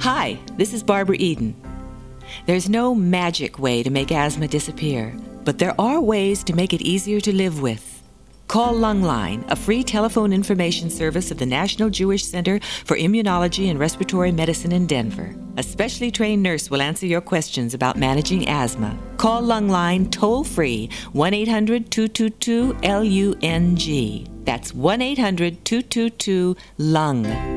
Hi, this is Barbara Eden. There's no magic way to make asthma disappear, but there are ways to make it easier to live with. Call Lungline, a free telephone information service of the National Jewish Center for Immunology and Respiratory Medicine in Denver. A specially trained nurse will answer your questions about managing asthma. Call Lungline toll-free 1-800-222-LUNG. That's 1-800-222-LUNG.